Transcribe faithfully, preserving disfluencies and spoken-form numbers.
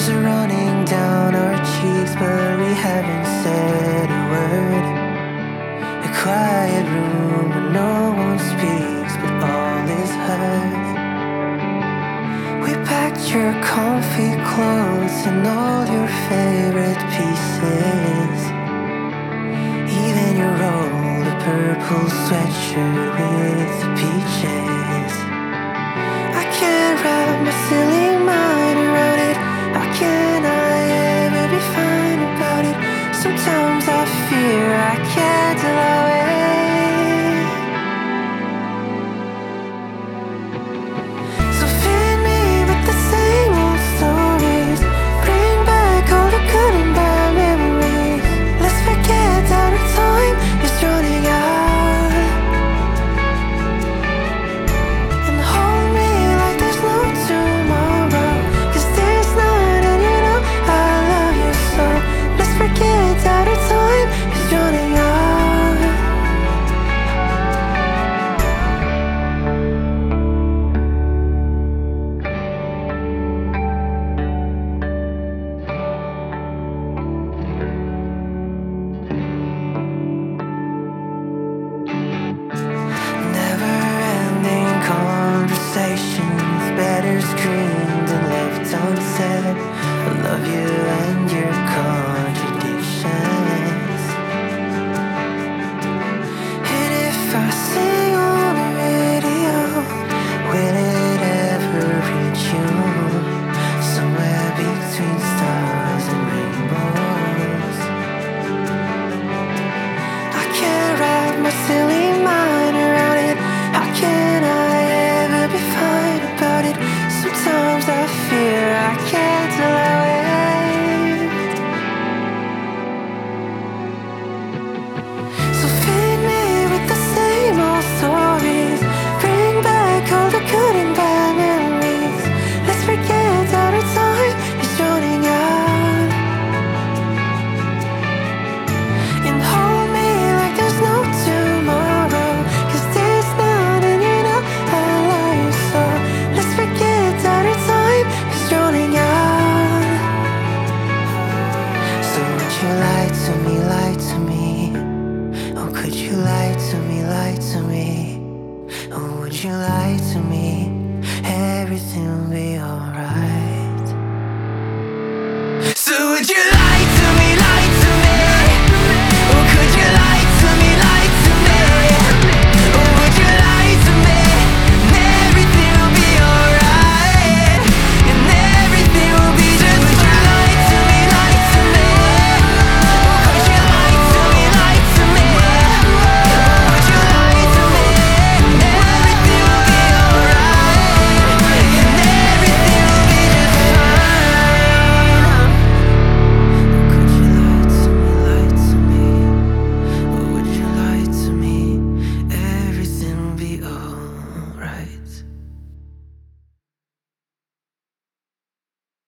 are running down our cheeks, but we haven't said a word. A quiet room where no one speaks, but all is heard. We packed your comfy clothes and all your favorite pieces, even your old purple sweatshirt with the peaches. I can't wrap my silly mind around it. How can I ever be fine about it? Sometimes I fear I can't allow it. So feed me with the same old stories. Bring back all the good and bad memories. Let's forget that our time is running out. And hold me like there's no tomorrow, 'cause there's none, and you know I love you so. Let's forget that our time is running out. Never-ending conversations, better screamed and left unsaid. I love you and your contradictions. And if I sing on the radio, will it ever reach you? Somewhere between